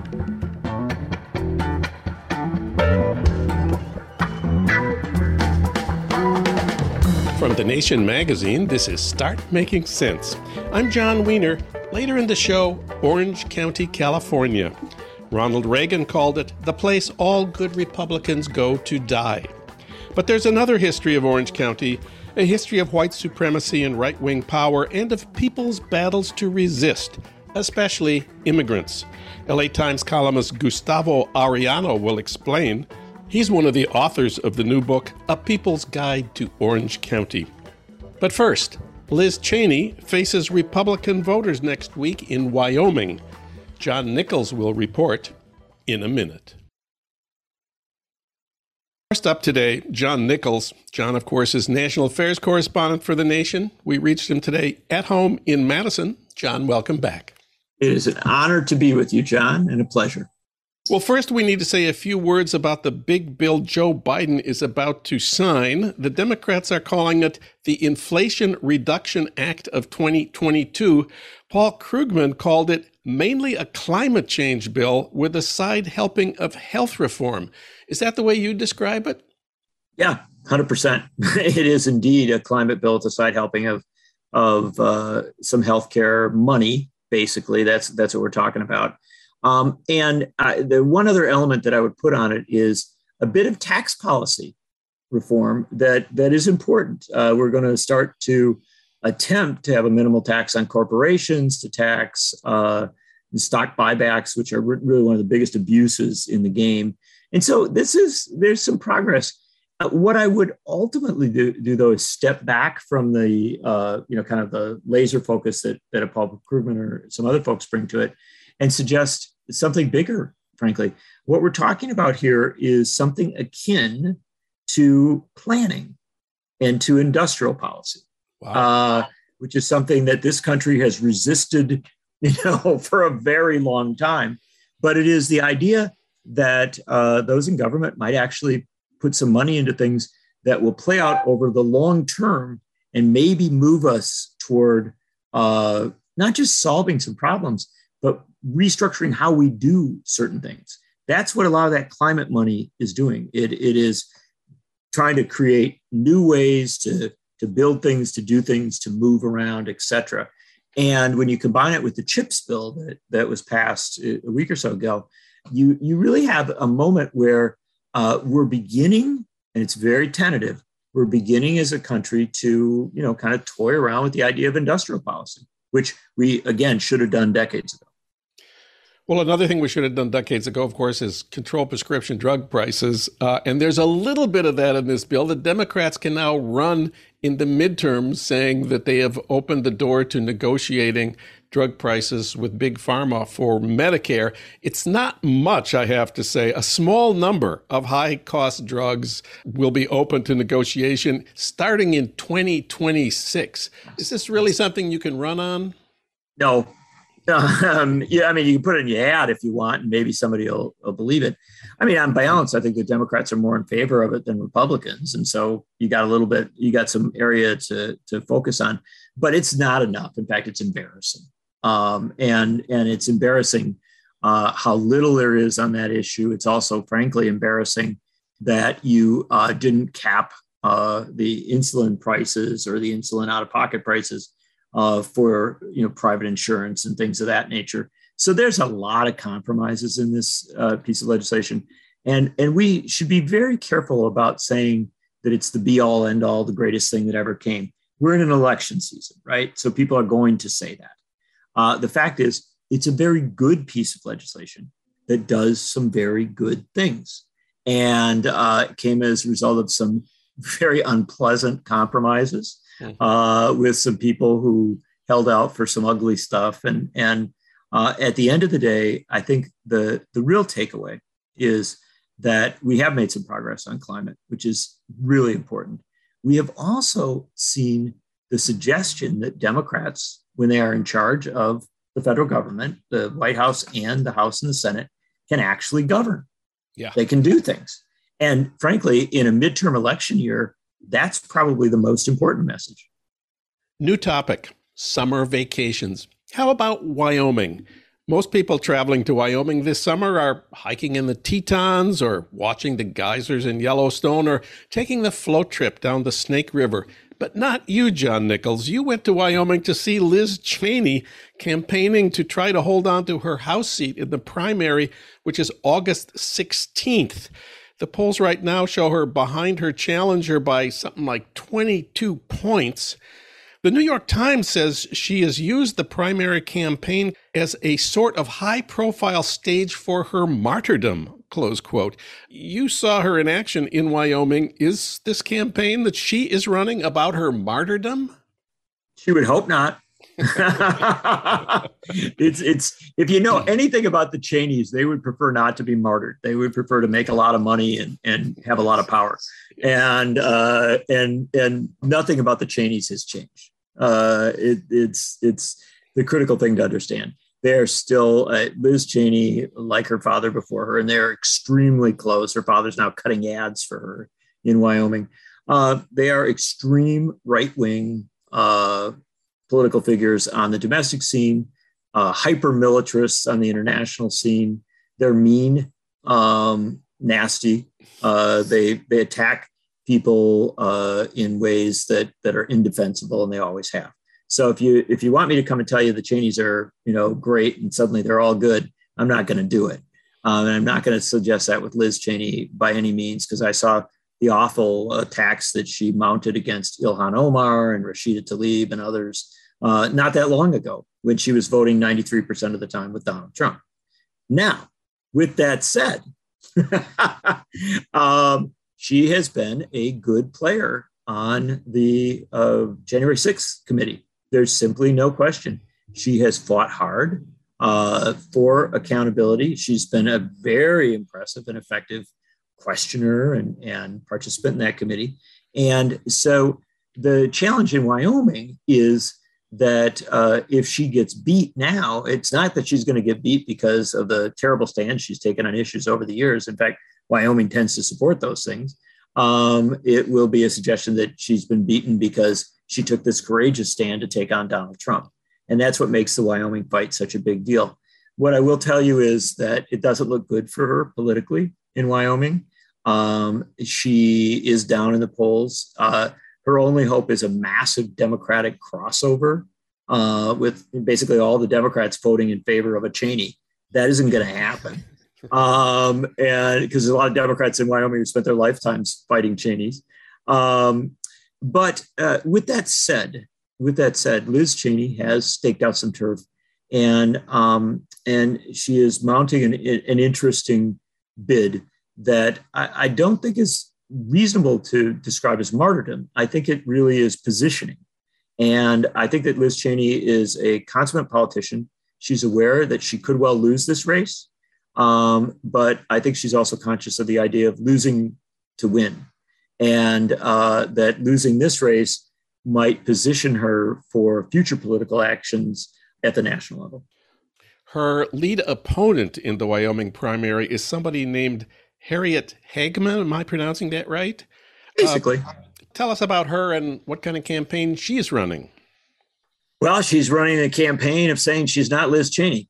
From The Nation magazine, this is Start Making Sense. I'm John Wiener. Later in the show, Orange County, California. Ronald Reagan called it the place all good Republicans go to die. But there's another history of Orange County, a history of white supremacy and right-wing power, and of people's battles to resist, especially immigrants. LA Times columnist Gustavo Arellano will explain. He's one of the authors of the new book, A People's Guide to Orange County. But first, Liz Cheney faces Republican voters next week in Wyoming. John Nichols will report in a minute. First up today, John Nichols. John, of course, is national affairs correspondent for The Nation. We reached him today at home in Madison. John, welcome back. It is an honor to be with you, John, and a pleasure. Well, first we need to say a few words about the big bill Joe Biden is about to sign. The Democrats are calling it the Inflation Reduction Act of 2022. Paul Krugman called it mainly a climate change bill with a side helping of health reform. Is that the way you describe it? Yeah, 100%. It is indeed a climate bill with a side helping of some healthcare money. Basically, that's what we're talking about. The one other element that I would put on it is a bit of tax policy reform that is important. We're going to start to attempt to have a minimal tax on corporations, to tax stock buybacks, which are really one of the biggest abuses in the game. And so there's some progress. What I would ultimately do though is step back from the kind of the laser focus that a Paul Krugman or some other folks bring to it, and suggest something bigger, frankly. What we're talking about here is something akin to planning and to industrial policy, wow. Which is something that this country has resisted, for a very long time. But it is the idea that those in government might actually put some money into things that will play out over the long term and maybe move us toward not just solving some problems, but restructuring how we do certain things. That's what a lot of that climate money is doing. It is trying to create new ways to build things, to do things, to move around, et cetera. And when you combine it with the CHIPS bill that was passed a week or so ago, you really have a moment where we're beginning, and it's very tentative, we're beginning as a country to, kind of toy around with the idea of industrial policy, which we, again, should have done decades ago. Well, another thing we should have done decades ago, of course, is control prescription drug prices. And there's a little bit of that in this bill. The Democrats can now run in the midterms saying that they have opened the door to negotiating drug prices with Big Pharma for Medicare. It's not much, I have to say. A small number of high-cost drugs will be open to negotiation starting in 2026. Is this really something you can run on? No. You can put it in your ad if you want, and maybe somebody will believe it. On balance, I think the Democrats are more in favor of it than Republicans. And so you got some area to focus on, but it's not enough. In fact, it's embarrassing. And it's embarrassing how little there is on that issue. It's also, frankly, embarrassing that you didn't cap the insulin prices or the insulin out-of-pocket prices for private insurance and things of that nature. So there's a lot of compromises in this piece of legislation, and we should be very careful about saying that it's the be-all, end-all, the greatest thing that ever came. We're in an election season, right? So people are going to say that. The fact is, it's a very good piece of legislation that does some very good things, and it came as a result of some very unpleasant compromises. With some people who held out for some ugly stuff. And at the end of the day, I think the real takeaway is that we have made some progress on climate, which is really important. We have also seen the suggestion that Democrats, when they are in charge of the federal government, the White House and the House and the Senate, can actually govern. Yeah. They can do things. And frankly, in a midterm election year, that's probably the most important message. New topic, summer vacations. How about Wyoming? Most people traveling to Wyoming this summer are hiking in the Tetons or watching the geysers in Yellowstone or taking the float trip down the Snake River. But not you, John Nichols. You went to Wyoming to see Liz Cheney campaigning to try to hold on to her House seat in the primary, which is August 16th. The polls right now show her behind her challenger by something like 22 points. The New York Times says she has used the primary campaign as a sort of high-profile stage for her martyrdom, close quote. You saw her in action in Wyoming. Is this campaign that she is running about her martyrdom? She would hope not. It's if you know anything about the Cheneys, they would prefer not to be martyred. They would prefer to make a lot of money and have a lot of power. And nothing about the Cheneys has changed. It's the critical thing to understand. They're still Liz Cheney, like her father before her, and they're extremely close. Her father's now cutting ads for her in Wyoming. They are extreme right-wing political figures on the domestic scene, hyper-militarists on the international scene. They're mean, nasty. They attack people in ways that are indefensible, and they always have. So if you want me to come and tell you the Cheneys are great and suddenly they're all good, I'm not going to do it, and I'm not going to suggest that with Liz Cheney by any means, because I saw the awful attacks that she mounted against Ilhan Omar and Rashida Tlaib and others not that long ago when she was voting 93% of the time with Donald Trump. Now, with that said, she has been a good player on the January 6th committee. There's simply no question. She has fought hard for accountability. She's been a very impressive and effective questioner and participant in that committee. And so the challenge in Wyoming is that if she gets beat now, it's not that she's going to get beat because of the terrible stand she's taken on issues over the years. In fact, Wyoming tends to support those things. It will be a suggestion that she's been beaten because she took this courageous stand to take on Donald Trump. And that's what makes the Wyoming fight such a big deal. What I will tell you is that it doesn't look good for her politically in Wyoming. She is down in the polls. Her only hope is a massive Democratic crossover with basically all the Democrats voting in favor of a Cheney. That isn't going to happen. And because there's a lot of Democrats in Wyoming who spent their lifetimes fighting Cheneys. But with that said, Liz Cheney has staked out some turf, and she is mounting an interesting bid that I don't think is reasonable to describe as martyrdom. I think it really is positioning. And I think that Liz Cheney is a consummate politician. She's aware that she could well lose this race. But I think she's also conscious of the idea of losing to win, and that losing this race might position her for future political actions at the national level. Her lead opponent in the Wyoming primary is somebody named Harriet Hageman. Am I pronouncing that right? Basically. Tell us about her and what kind of campaign she's running. Well, she's running a campaign of saying she's not Liz Cheney.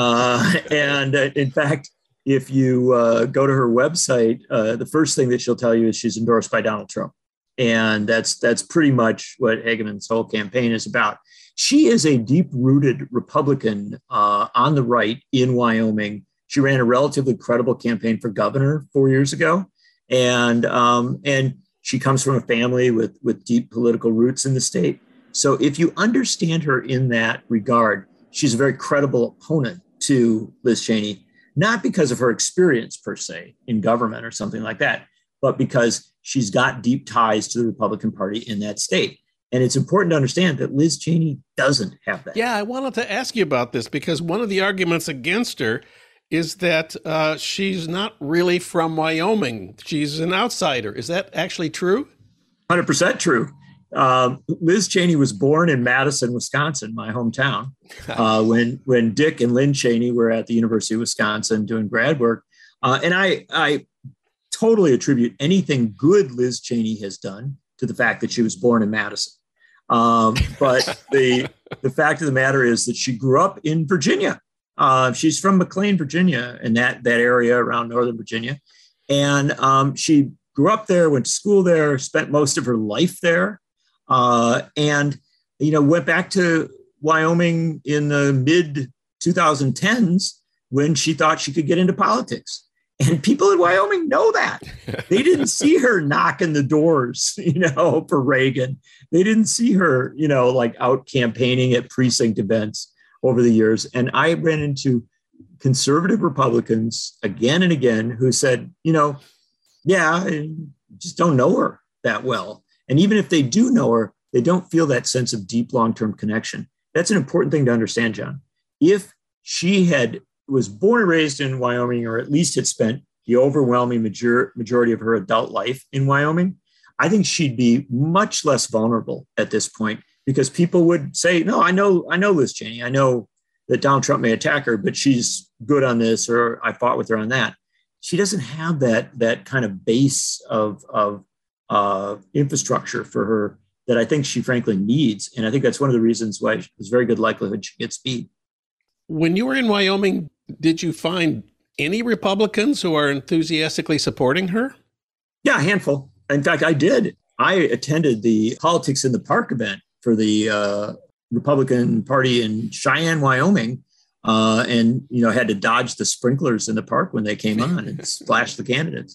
And in fact, if you go to her website, the first thing that she'll tell you is she's endorsed by Donald Trump. And that's pretty much what Hageman's whole campaign is about. She is a deep-rooted Republican on the right in Wyoming. She ran a relatively credible campaign for governor 4 years ago. And she comes from a family with deep political roots in the state. So if you understand her in that regard, she's a very credible opponent to Liz Cheney, not because of her experience per se in government or something like that, but because she's got deep ties to the Republican Party in that state. And it's important to understand that Liz Cheney doesn't have that. Yeah, I wanted to ask you about this because one of the arguments against her is that she's not really from Wyoming. She's an outsider. Is that actually true? 100% true. Liz Cheney was born in Madison, Wisconsin, my hometown, when Dick and Lynn Cheney were at the University of Wisconsin doing grad work. And I totally attribute anything good Liz Cheney has done to the fact that she was born in Madison. But the fact of the matter is that she grew up in Virginia. She's from McLean, Virginia, and that area around Northern Virginia. And she grew up there, went to school there, spent most of her life there, and went back to Wyoming in the mid 2010s when she thought she could get into politics. And people in Wyoming know that. They didn't see her knocking the doors, for Reagan. They didn't see her, like out campaigning at precinct events over the years. And I ran into conservative Republicans again and again who said, I just don't know her that well. And even if they do know her, they don't feel that sense of deep long-term connection. That's an important thing to understand, John. If she was born and raised in Wyoming, or at least had spent the overwhelming majority of her adult life in Wyoming, I think she'd be much less vulnerable at this point, because people would say, no, I know Liz Cheney. I know that Donald Trump may attack her, but she's good on this, or I fought with her on that. She doesn't have that kind of base of infrastructure for her that I think she frankly needs. And I think that's one of the reasons why there's very good likelihood she gets speed. When you were in Wyoming, did you find any Republicans who are enthusiastically supporting her? Yeah, a handful. In fact, I did. I attended the Politics in the Park event for the Republican Party in Cheyenne, Wyoming, and had to dodge the sprinklers in the park when they came on and splash the candidates.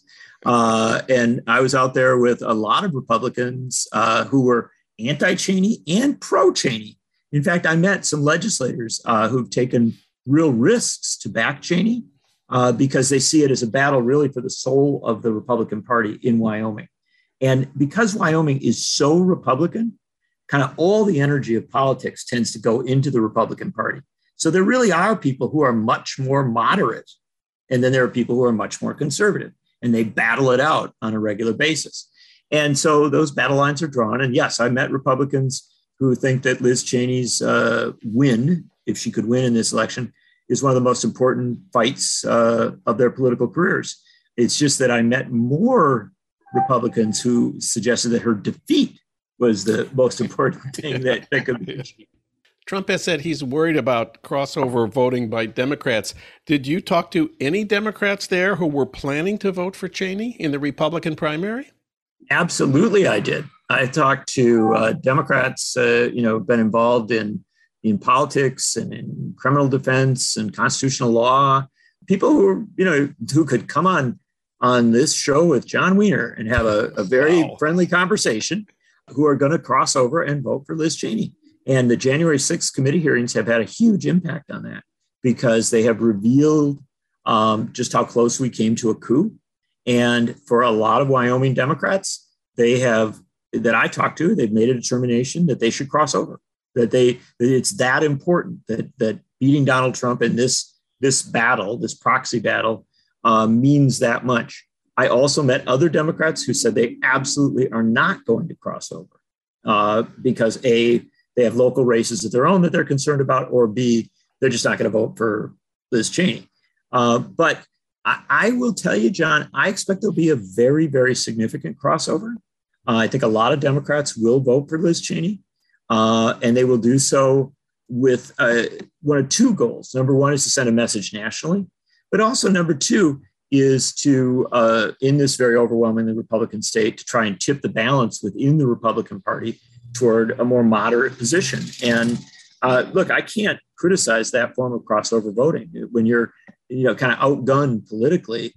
And I was out there with a lot of Republicans who were anti-Cheney and pro-Cheney. In fact, I met some legislators who've taken real risks to back Cheney because they see it as a battle really for the soul of the Republican Party in Wyoming. And because Wyoming is so Republican, kind of all the energy of politics tends to go into the Republican Party. So there really are people who are much more moderate, and then there are people who are much more conservative, and they battle it out on a regular basis. And so those battle lines are drawn. And yes, I met Republicans who think that Liz Cheney's win, if she could win in this election, is one of the most important fights of their political careers. It's just that I met more Republicans who suggested that her defeat was the most important thing that could be achieved. Trump has said he's worried about crossover voting by Democrats. Did you talk to any Democrats there who were planning to vote for Cheney in the Republican primary? Absolutely, I did. I talked to Democrats, been involved in politics and in criminal defense and constitutional law, people who could come on this show with John Wiener and have a very friendly conversation, who are going to cross over and vote for Liz Cheney. And the January 6th committee hearings have had a huge impact on that, because they have revealed just how close we came to a coup. And for a lot of Wyoming Democrats, that I talked to, they've made a determination that they should cross over, that it's that important that beating Donald Trump in this battle, this proxy battle, means that much. I also met other Democrats who said they absolutely are not going to cross over because A, they have local races of their own that they're concerned about, or B, they're just not going to vote for Liz Cheney. But I will tell you, John, I expect there'll be a very, very significant crossover. I think a lot of Democrats will vote for Liz Cheney, and they will do so with one of two goals. Number one is to send a message nationally, but also number two is to, in this very overwhelmingly Republican state, to try and tip the balance within the Republican Party toward a more moderate position. And look, I can't criticize that form of crossover voting. When you're, kind of outgunned politically,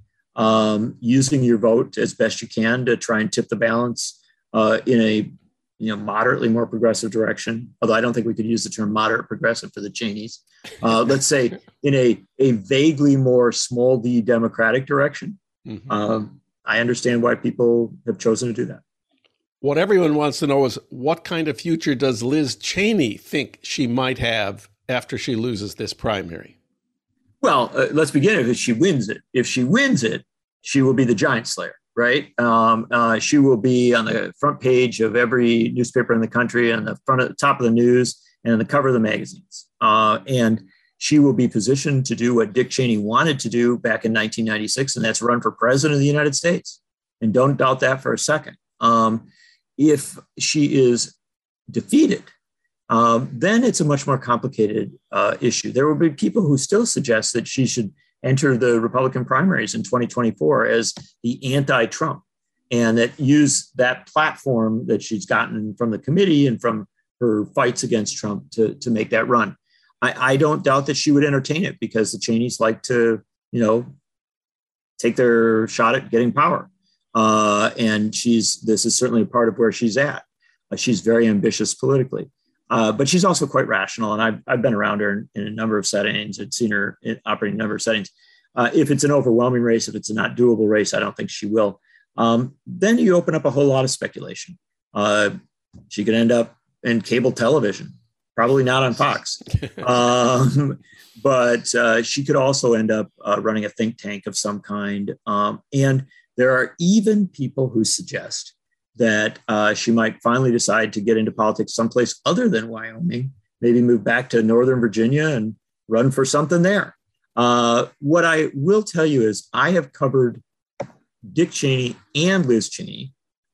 using your vote as best you can to try and tip the balance in a moderately more progressive direction. Although I don't think we could use the term moderate progressive for the Cheneys. Let's say in a vaguely more small d Democratic direction. Mm-hmm. I understand why people have chosen to do that. What everyone wants to know is, what kind of future does Liz Cheney think she might have after she loses this primary? Well, let's begin if she wins it. If she wins it, she will be the giant slayer, right? She will be on the front page of every newspaper in the country, and the top of the news, and on the cover of the magazines. And she will be positioned to do what Dick Cheney wanted to do back in 1996, and that's run for president of the United States. And don't doubt that for a second. If she is defeated, then it's a much more complicated issue. There will be people who still suggest that she should enter the Republican primaries in 2024 as the anti-Trump, and that use that platform that she's gotten from the committee and from her fights against Trump to make that run. I don't doubt that she would entertain it because the Cheneys like to, take their shot at getting power. And this is certainly a part of where she's at. She's very ambitious politically, but she's also quite rational. And I've been around her in a number of settings. I've seen her operate in a number of settings. If it's an overwhelming race, if it's a not doable race, I don't think she will. Then you open up a whole lot of speculation. She could end up in cable television, probably not on Fox. But she could also end up running a think tank of some kind. And there are even people who suggest that she might finally decide to get into politics someplace other than Wyoming, maybe move back to Northern Virginia and run for something there. What I will tell you is I have covered Dick Cheney and Liz Cheney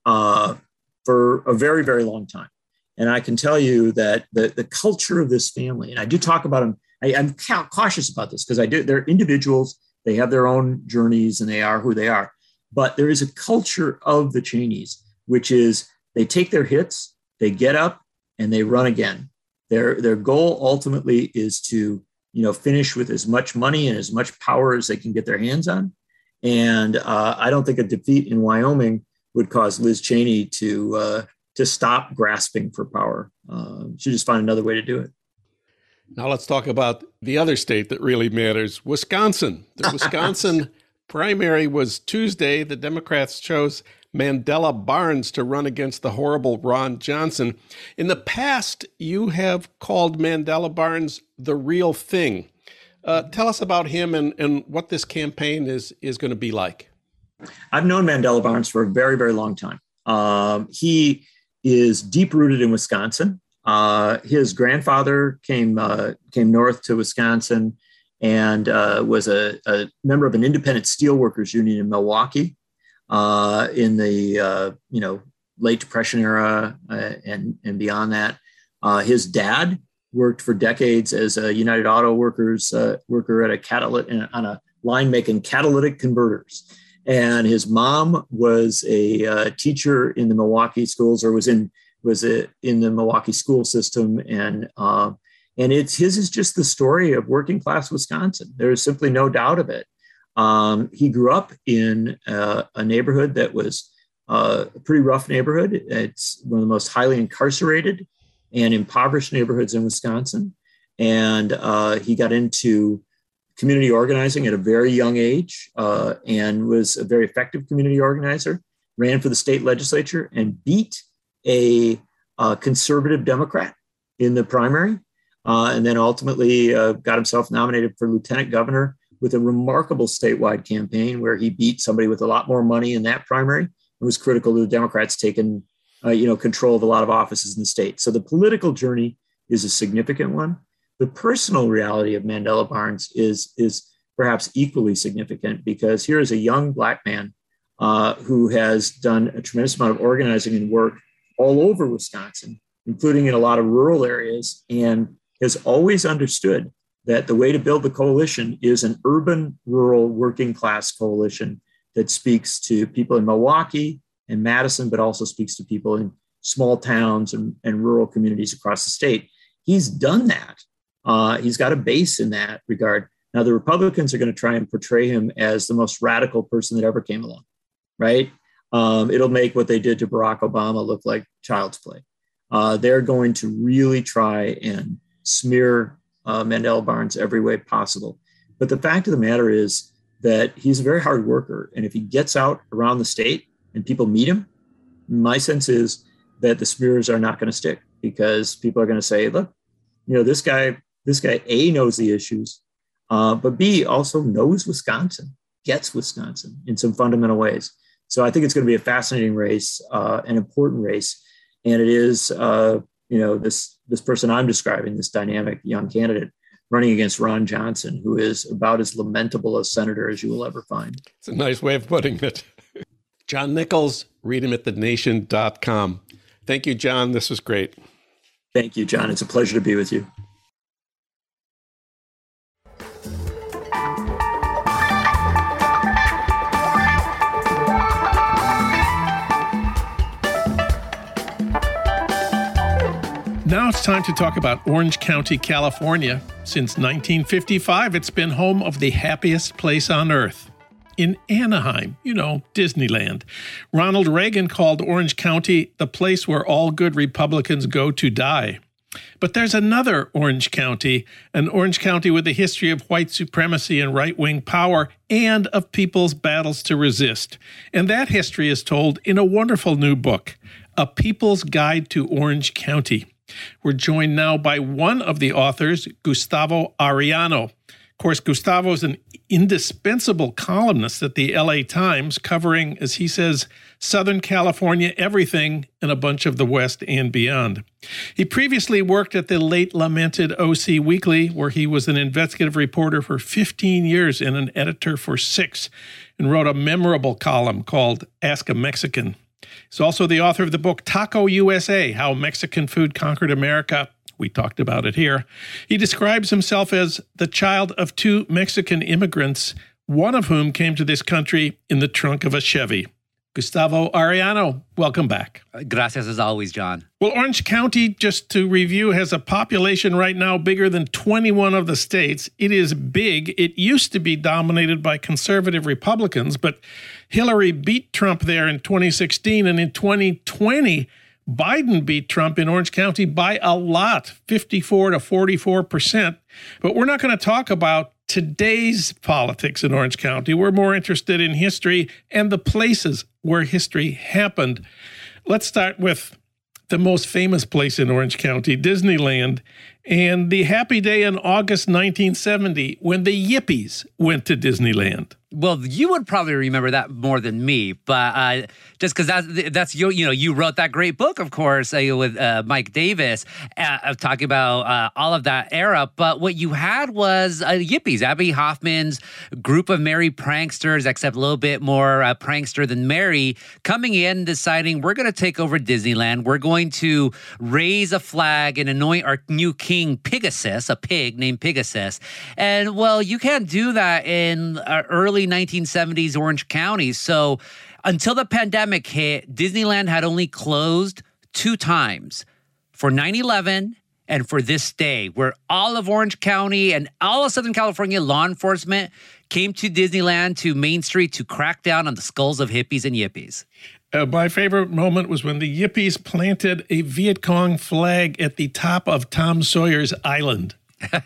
for a very, very long time. And I can tell you that the culture of this family, and I do talk about them, I'm cautious about this because they're individuals, they have their own journeys and they are who they are. But there is a culture of the Cheneys, which is they take their hits, they get up and they run again. Their goal ultimately is to, finish with as much money and as much power as they can get their hands on. And I don't think a defeat in Wyoming would cause Liz Cheney to stop grasping for power. She just find another way to do it. Now let's talk about the other state that really matters, Wisconsin. The Wisconsin primary was Tuesday. The Democrats chose Mandela Barnes to run against the horrible Ron Johnson. In the past, you have called Mandela Barnes the real thing. Tell us about him and what this campaign is going to be like. I've known Mandela Barnes for a very, very long time. He is deep-rooted in Wisconsin. His grandfather came north to Wisconsin and was a member of an independent steelworkers union in Milwaukee in the late Depression era and beyond that. His dad worked for decades as a United Auto Workers worker at on a line making catalytic converters. And his mom was a teacher in the Milwaukee schools, or was in the Milwaukee school system. And his is just the story of working class Wisconsin. There's simply no doubt of it. He grew up in a neighborhood that was a pretty rough neighborhood. It's one of the most highly incarcerated and impoverished neighborhoods in Wisconsin. And he got into community organizing at a very young age and was a very effective community organizer, ran for the state legislature and beat a conservative Democrat in the primary, and then ultimately got himself nominated for lieutenant governor with a remarkable statewide campaign where he beat somebody with a lot more money in that primary and was critical to the Democrats taking control of a lot of offices in the state. So the political journey is a significant one. The personal reality of Mandela Barnes is perhaps equally significant because here is a young Black man who has done a tremendous amount of organizing and work all over Wisconsin, including in a lot of rural areas, and has always understood that the way to build the coalition is an urban, rural, working class coalition that speaks to people in Milwaukee and Madison, but also speaks to people in small towns and rural communities across the state. He's done that. He's got a base in that regard. Now, the Republicans are going to try and portray him as the most radical person that ever came along, right? It'll make what they did to Barack Obama look like child's play. They're going to really try and smear Mandela Barnes every way possible. But the fact of the matter is that he's a very hard worker. And if he gets out around the state and people meet him, my sense is that the smears are not going to stick because people are going to say, look, this guy, A, knows the issues, but B, also knows Wisconsin, gets Wisconsin in some fundamental ways. So I think it's going to be a fascinating race, an important race. And it is, this person I'm describing, this dynamic young candidate running against Ron Johnson, who is about as lamentable a senator as you will ever find. It's a nice way of putting it. John Nichols, read him at thenation.com. Thank you, John. This was great. Thank you, John. It's a pleasure to be with you. Now it's time to talk about Orange County, California. Since 1955, it's been home of the happiest place on earth. In Anaheim, Disneyland. Ronald Reagan called Orange County the place where all good Republicans go to die. But there's another Orange County, an Orange County with a history of white supremacy and right-wing power and of people's battles to resist. And that history is told in a wonderful new book, A People's Guide to Orange County. We're joined now by one of the authors, Gustavo Arellano. Of course, Gustavo is an indispensable columnist at the LA Times, covering, as he says, Southern California everything and a bunch of the West and beyond. He previously worked at the late lamented OC Weekly, where he was an investigative reporter for 15 years and an editor for 6, and wrote a memorable column called Ask a Mexican. He's also the author of the book Taco USA, How Mexican Food Conquered America. We talked about it here. He describes himself as the child of 2 Mexican immigrants, one of whom came to this country in the trunk of a Chevy. Gustavo Arellano, welcome back. Gracias as always, John. Well, Orange County, just to review, has a population right now bigger than 21 of the states. It is big. It used to be dominated by conservative Republicans, but Hillary beat Trump there in 2016, and in 2020, Biden beat Trump in Orange County by a lot, 54 to 44%. But we're not going to talk about today's politics in Orange County. We're more interested in history and the places where history happened. Let's start with the most famous place in Orange County, Disneyland, and the happy day in August 1970 when the Yippies went to Disneyland. Well, you would probably remember that more than me, but just because that's you wrote that great book, of course, with Mike Davis, talking about all of that era. But what you had was Yippies, Abbie Hoffman's group of merry pranksters, except a little bit more prankster than merry, coming in, deciding we're going to take over Disneyland. We're going to raise a flag and anoint our new king, Pegasus, a pig named Pegasus. And well, you can't do that in early 1970s Orange County. So until the pandemic hit, Disneyland had only closed 2 times, for 9/11 and for this day, where all of Orange County and all of Southern California law enforcement came to Disneyland, to Main Street, to crack down on the skulls of hippies and yippies. My favorite moment was when the Yippies planted a Viet Cong flag at the top of Tom Sawyer's Island.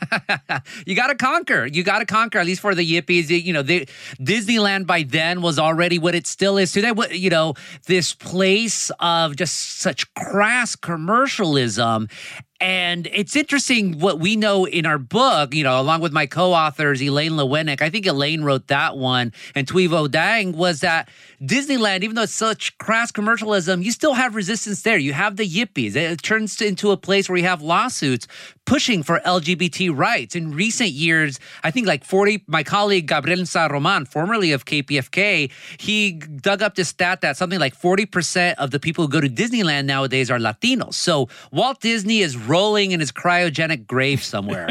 You got to conquer. At least for the Yippies. Disneyland by then was already what it still is today. This place of just such crass commercialism. And it's interesting what we know in our book, along with my co-authors, Elaine Lewinick. I think Elaine wrote that one, and Tuivo Dang, was that Disneyland, even though it's such crass commercialism, you still have resistance there. You have the Yippies. It turns into a place where you have lawsuits pushing for LGBT rights. In recent years, I think my colleague Gabriel San-Roman, formerly of KPFK, he dug up this stat that something like 40% of the people who go to Disneyland nowadays are Latinos. So Walt Disney is rolling in his cryogenic grave somewhere.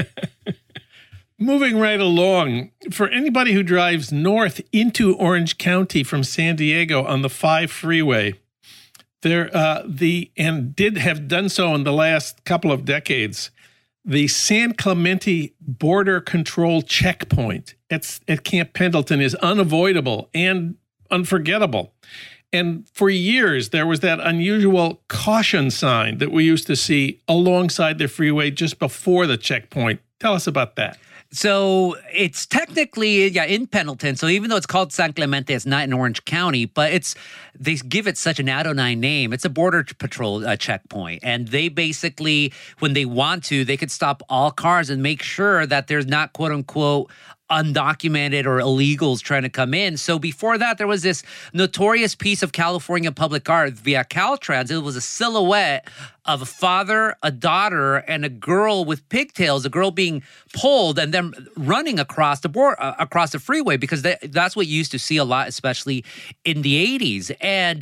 Moving right along, for anybody who drives north into Orange County from San Diego on the 5 freeway, and did have done so in the last couple of decades, the San Clemente Border Control checkpoint at Camp Pendleton is unavoidable and unforgettable. And for years, there was that unusual caution sign that we used to see alongside the freeway just before the checkpoint. Tell us about that. So it's technically, in Pendleton. So even though it's called San Clemente, it's not in Orange County, but they give it such an asinine name. It's a border patrol checkpoint. And they basically, when they want to, they could stop all cars and make sure that there's not, quote unquote, undocumented or illegals trying to come in. So before that, there was this notorious piece of California public art via Caltrans. It was a silhouette of a father, a daughter, and a girl with pigtails, a girl being pulled and then running across the board, across the freeway, because that's what you used to see a lot, especially in the 80s. And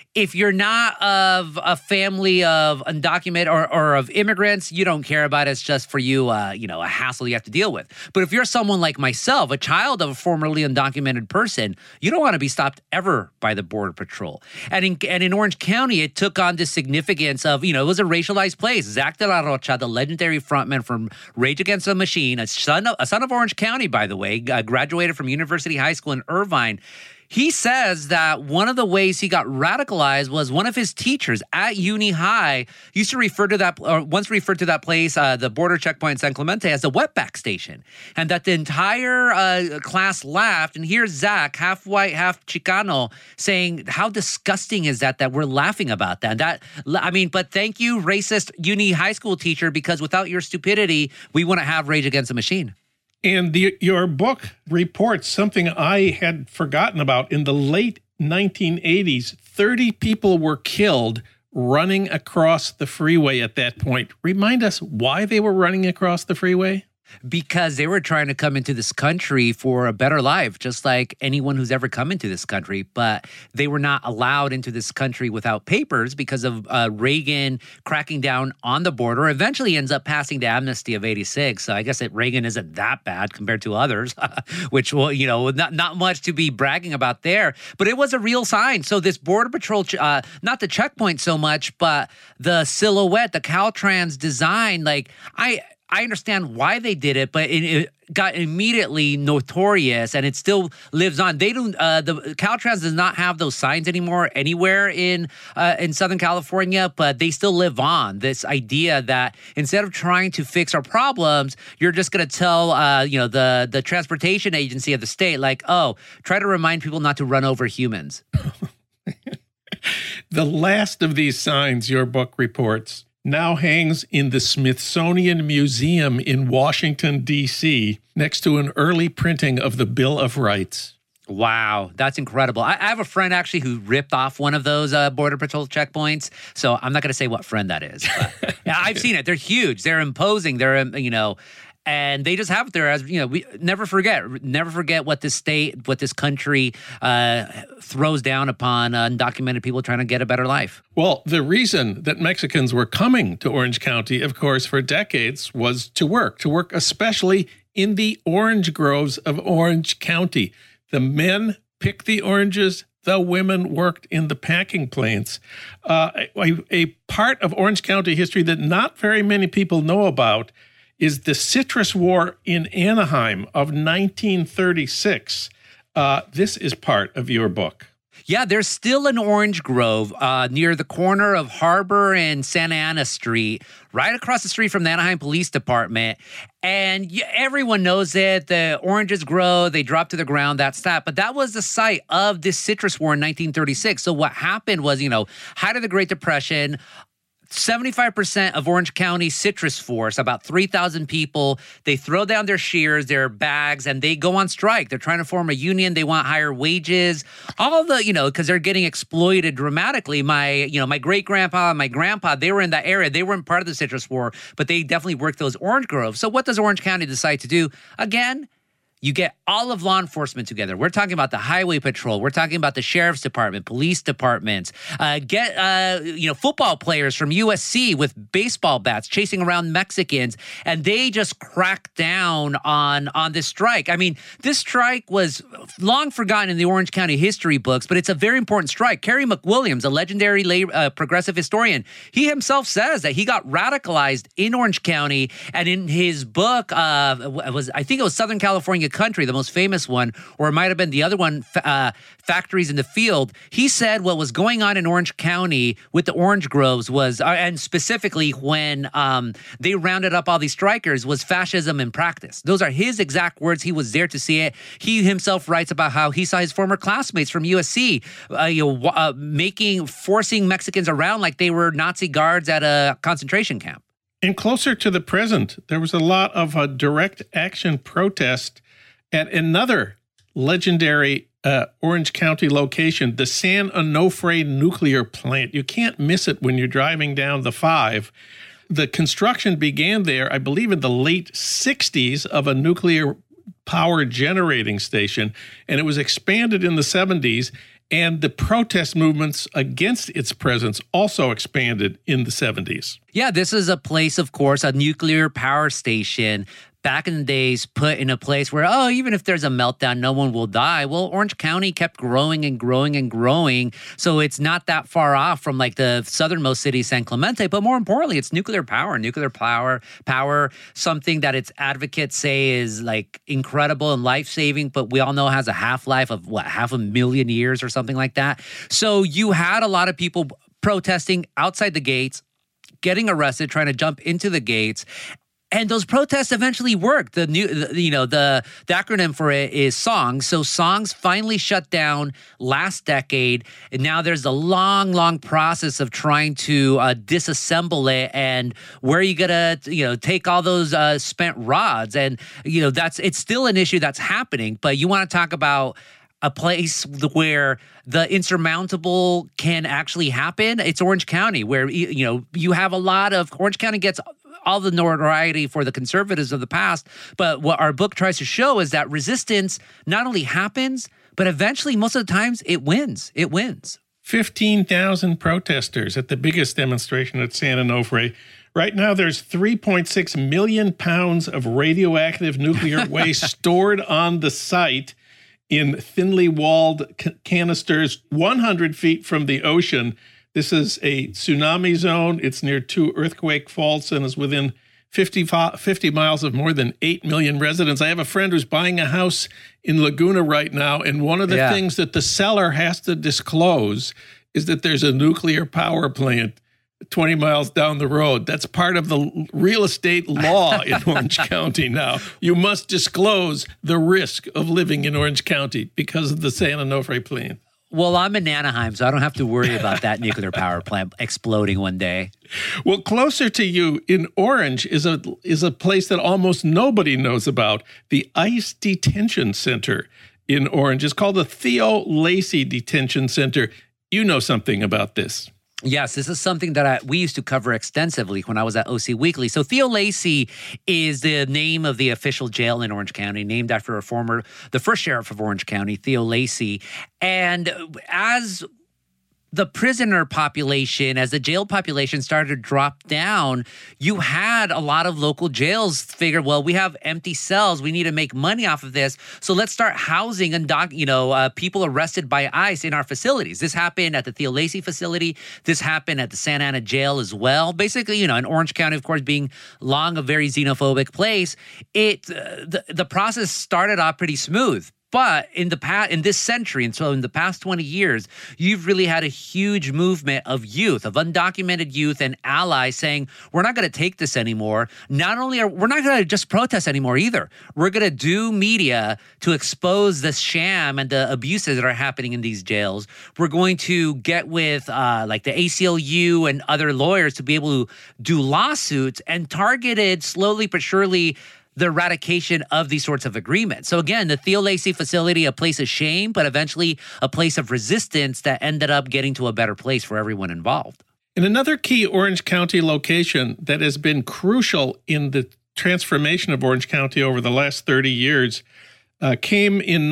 if you're not of a family of undocumented or of immigrants, you don't care about it. It's just for you, a hassle you have to deal with. But if you're someone like myself, a child of a formerly undocumented person, you don't want to be stopped ever by the Border Patrol. And in Orange County, it took on the significance of, it was a racialized place. Zach De La Rocha, the legendary frontman from Rage Against the Machine, a son of Orange County, by the way, graduated from University High School in Irvine. He says that one of the ways he got radicalized was one of his teachers at Uni High used to refer to that, or once referred to that place, the border checkpoint in San Clemente, as a wetback station. And that the entire class laughed. And here's Zach, half white, half Chicano, saying, how disgusting is that we're laughing about that? But thank you, racist Uni High School teacher, because without your stupidity, we wouldn't have Rage Against the Machine. And your book reports something I had forgotten about. In the late 1980s, 30 people were killed running across the freeway at that point. Remind us why they were running across the freeway? Because they were trying to come into this country for a better life, just like anyone who's ever come into this country. But they were not allowed into this country without papers because of Reagan cracking down on the border. Eventually ends up passing the amnesty of 86. So I guess that Reagan isn't that bad compared to others, which, not much to be bragging about there. But it was a real sign. So this Border Patrol, not the checkpoint so much, but the silhouette, the Caltrans design, I understand why they did it, but it got immediately notorious, and it still lives on. They don't. The Caltrans does not have those signs anymore anywhere in Southern California, but they still live on. This idea that instead of trying to fix our problems, you're just going to tell the transportation agency of the state, try to remind people not to run over humans. The last of these signs, your book reports, now hangs in the Smithsonian Museum in Washington, D.C., next to an early printing of the Bill of Rights. Wow, that's incredible. I have a friend actually who ripped off one of those Border Patrol checkpoints, so I'm not going to say what friend that is. But yeah, I've seen it. They're huge. They're imposing. They're, and they just have it there as, we never forget what this state, what this country throws down upon undocumented people trying to get a better life. Well, the reason that Mexicans were coming to Orange County, of course, for decades was to work especially in the orange groves of Orange County. The men picked the oranges. The women worked in the packing plants. A part of Orange County history that not very many people know about is the Citrus War in Anaheim of 1936. This is part of your book. Yeah, there's still an orange grove near the corner of Harbor and Santa Ana Street, right across the street from the Anaheim Police Department. And everyone knows it. The oranges grow, they drop to the ground, that's that. But that was the site of this Citrus War in 1936. So what happened was, height of the Great Depression, 75% of Orange County citrus force, about 3,000 people, they throw down their shears, their bags, and they go on strike. They're trying to form a union. They want higher wages. All the, because they're getting exploited dramatically. My great-grandpa and my grandpa, they were in that area. They weren't part of the Citrus War, but they definitely worked those orange groves. So what does Orange County decide to do? Again, you get all of law enforcement together. We're talking about the highway patrol. We're talking about the sheriff's department, police departments. Football players from USC with baseball bats chasing around Mexicans, and they just cracked down on this strike. I mean, this strike was long forgotten in the Orange County history books, but it's a very important strike. Kerry McWilliams, a legendary progressive historian, he himself says that he got radicalized in Orange County, and in his book, I think it was Southern California Country, the most famous one, or it might have been the other one, Factories in the Field. He said what was going on in Orange County with the orange groves was, and specifically when they rounded up all these strikers, was fascism in practice. Those are his exact words. He was there to see it. He himself writes about how he saw his former classmates from USC forcing Mexicans around like they were Nazi guards at a concentration camp. And closer to the present, there was a lot of direct action protest at another legendary Orange County location, the San Onofre nuclear plant. You can't miss it when you're driving down the 5. The construction began there, I believe, in the late 60s of a nuclear power generating station, and it was expanded in the 70s. And the protest movements against its presence also expanded in the 70s. Yeah, this is a place, of course, a nuclear power station back in the days put in a place where, even if there's a meltdown, no one will die. Well, Orange County kept growing and growing and growing. So it's not that far off from like the southernmost city, San Clemente. But more importantly, it's nuclear power, something that its advocates say is like incredible and life-saving, but we all know has a half-life of 500,000 years or something like that. So you had a lot of people protesting outside the gates, getting arrested, trying to jump into the gates. And those protests eventually worked. The acronym for it is SONGS. So SONGS finally shut down last decade, and now there's a long, long process of trying to disassemble it. And where are you gonna, take all those spent rods? And it's still an issue that's happening. But you want to talk about a place where the insurmountable can actually happen? It's Orange County, where you have a lot of Orange County gets all the notoriety for the conservatives of the past. But what our book tries to show is that resistance not only happens, but eventually, most of the times, it wins. It wins. 15,000 protesters at the biggest demonstration at San Onofre. Right now, there's 3.6 million pounds of radioactive nuclear waste stored on the site in thinly walled canisters 100 feet from the ocean. This is a tsunami zone. It's near 2 earthquake faults and is within 50 miles of more than 8 million residents. I have a friend who's buying a house in Laguna right now, and one of the things that the seller has to disclose is that there's a nuclear power plant 20 miles down the road. That's part of the real estate law in Orange County now. You must disclose the risk of living in Orange County because of the San Onofre plant. Well, I'm in Anaheim, so I don't have to worry about that nuclear power plant exploding one day. Well, closer to you in Orange is a place that almost nobody knows about, the ICE Detention Center in Orange. It's called the Theo Lacy Detention Center. You know something about this. Yes, this is something that we used to cover extensively when I was at OC Weekly. So Theo Lacy is the name of the official jail in Orange County, named after the first sheriff of Orange County, Theo Lacy. And as the prisoner population, as the jail population started to drop down, you had a lot of local jails figure, well, we have empty cells. We need to make money off of this. So let's start housing and people arrested by ICE in our facilities. This happened at the Theo Lacy facility. This happened at the Santa Ana jail as well. Basically, in Orange County, of course, being long a very xenophobic place, the process started off pretty smooth. But in this century, and so in the past 20 years, you've really had a huge movement of youth, of undocumented youth and allies saying, we're not going to take this anymore. We're not going to just protest anymore either. We're going to do media to expose the sham and the abuses that are happening in these jails. We're going to get with like the ACLU and other lawyers to be able to do lawsuits and targeted slowly but surely the eradication of these sorts of agreements. So again, the Theo Lacy facility, a place of shame, but eventually a place of resistance that ended up getting to a better place for everyone involved. And another key Orange County location that has been crucial in the transformation of Orange County over the last 30 years came in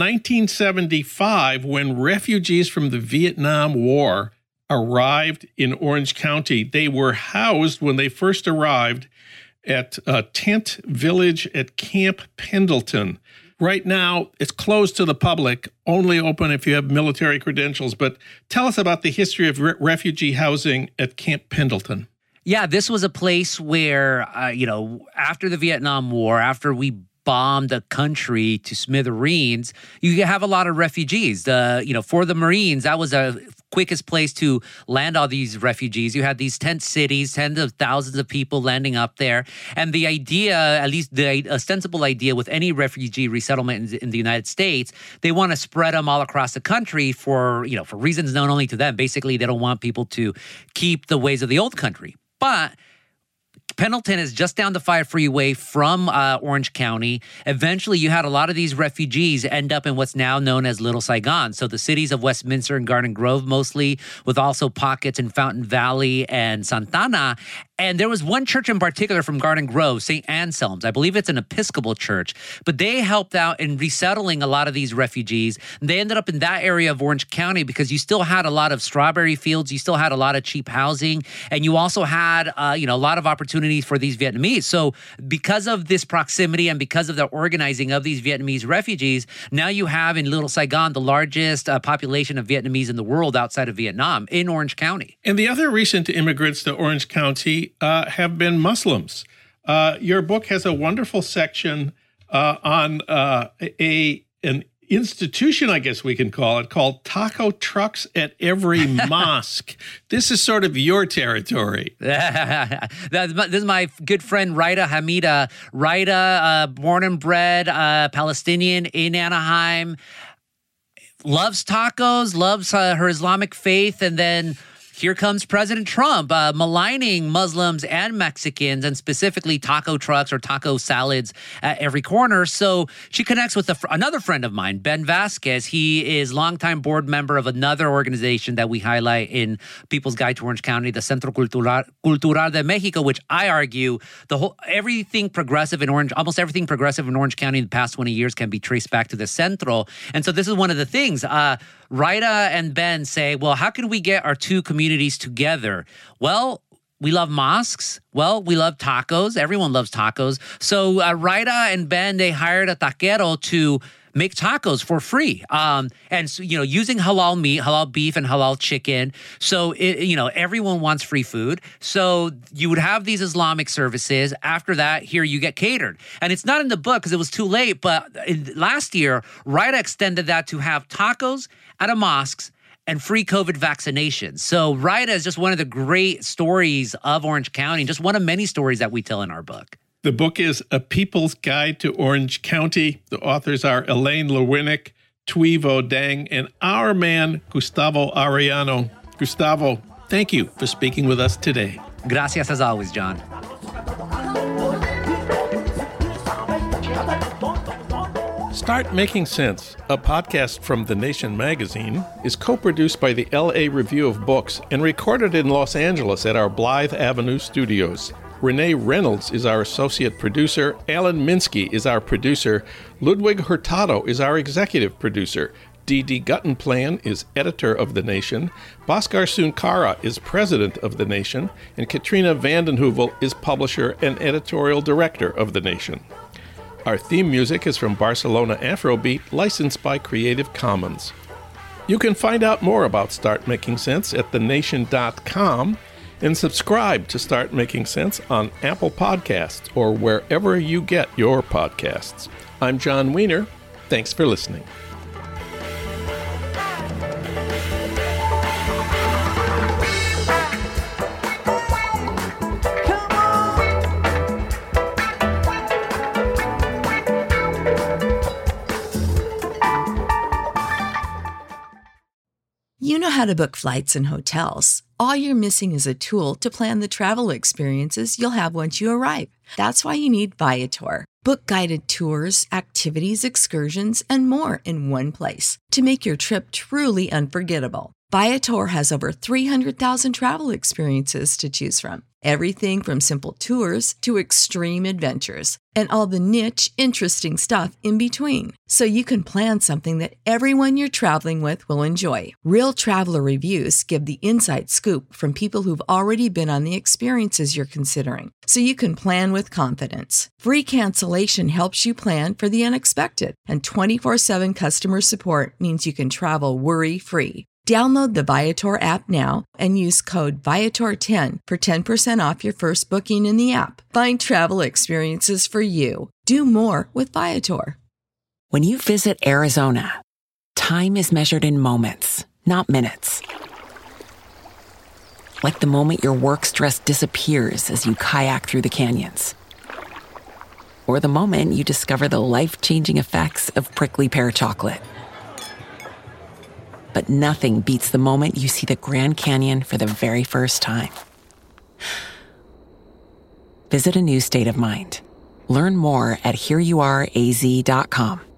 1975 when refugees from the Vietnam War arrived in Orange County. They were housed when they first arrived at a tent village at Camp Pendleton. Right now, it's closed to the public, only open if you have military credentials. But tell us about the history of refugee housing at Camp Pendleton. Yeah, this was a place where, after the Vietnam War, after we bombed a country to smithereens, you have a lot of refugees. For the Marines, that was a quickest place to land all these refugees. You had these tent cities, tens of thousands of people landing up there. And the idea, at least the ostensible idea with any refugee resettlement in the United States, they want to spread them all across the country for reasons known only to them. Basically, they don't want people to keep the ways of the old country. But Pendleton is just down the 5 freeway from Orange County. Eventually, you had a lot of these refugees end up in what's now known as Little Saigon. So the cities of Westminster and Garden Grove mostly, with also pockets in Fountain Valley and Santana. And there was one church in particular from Garden Grove, St. Anselm's. I believe it's an Episcopal church, but they helped out in resettling a lot of these refugees. They ended up in that area of Orange County because you still had a lot of strawberry fields, you still had a lot of cheap housing, and you also had a lot of opportunities for these Vietnamese. So because of this proximity and because of the organizing of these Vietnamese refugees, now you have in Little Saigon the largest population of Vietnamese in the world outside of Vietnam in Orange County. And the other recent immigrants to Orange County have been Muslims. Your book has a wonderful section on an institution, I guess we can call it, called Taco Trucks at Every Mosque. This is sort of your territory. This is my good friend, Raida Hamida. Raida, born and bred Palestinian in Anaheim, loves tacos, loves her Islamic faith, and then here comes President Trump maligning Muslims and Mexicans, and specifically taco trucks or taco salads at every corner. So she connects with another friend of mine, Ben Vasquez. He is longtime board member of another organization that we highlight in People's Guide to Orange County, the Centro Cultural de Mexico, which I argue almost everything progressive in Orange County in the past 20 years can be traced back to the Centro. And so this is one of the things. Raida and Ben say, well, how can we get our two communities together? Well, we love mosques. Well, we love tacos. Everyone loves tacos. So Raida and Ben, they hired a taquero to make tacos for free. And so, using halal meat, halal beef, and halal chicken. So, everyone wants free food. So you would have these Islamic services. After that, here you get catered. And it's not in the book because it was too late. But last year, Raida extended that to have tacos at a mosque and free COVID vaccinations. So Raida is just one of the great stories of Orange County, just one of many stories that we tell in our book. The book is A People's Guide to Orange County. The authors are Elaine Lewinnick, Thuy Vo Dang, and our man, Gustavo Arellano. Gustavo, thank you for speaking with us today. Gracias as always, John. Start Making Sense, a podcast from The Nation magazine, is co-produced by the LA Review of Books and recorded in Los Angeles at our Blythe Avenue studios. Renee Reynolds is our associate producer. Alan Minsky is our producer. Ludwig Hurtado is our executive producer. D.D. Guttenplan is editor of The Nation. Bhaskar Sunkara is president of The Nation. And Katrina vanden Heuvel is publisher and editorial director of The Nation. Our theme music is from Barcelona Afrobeat, licensed by Creative Commons. You can find out more about Start Making Sense at thenation.com and subscribe to Start Making Sense on Apple Podcasts or wherever you get your podcasts. I'm John Wiener. Thanks for listening. You know how to book flights and hotels. All you're missing is a tool to plan the travel experiences you'll have once you arrive. That's why you need Viator. Book guided tours, activities, excursions, and more in one place to make your trip truly unforgettable. Viator has over 300,000 travel experiences to choose from. Everything from simple tours to extreme adventures and all the niche, interesting stuff in between. So you can plan something that everyone you're traveling with will enjoy. Real traveler reviews give the inside scoop from people who've already been on the experiences you're considering. So you can plan with confidence. Free cancellation helps you plan for the unexpected. And 24/7 customer support means you can travel worry-free. Download the Viator app now and use code Viator10 for 10% off your first booking in the app. Find travel experiences for you. Do more with Viator. When you visit Arizona, time is measured in moments, not minutes. Like the moment your work stress disappears as you kayak through the canyons. Or the moment you discover the life-changing effects of prickly pear chocolate. But nothing beats the moment you see the Grand Canyon for the very first time. Visit a new state of mind. Learn more at hereyouareaz.com.